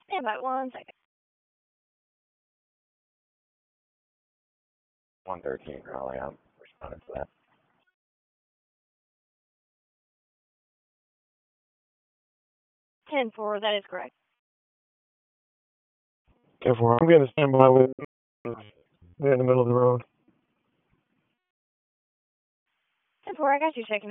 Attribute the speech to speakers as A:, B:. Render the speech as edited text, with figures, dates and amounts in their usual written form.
A: Stand by 1 second.
B: 113, Raleigh. I'm responding to that.
A: 10-4, that is correct.
C: 10-4. I'm getting a standby with. They're in the middle of the road.
A: 10-4, I got you checking.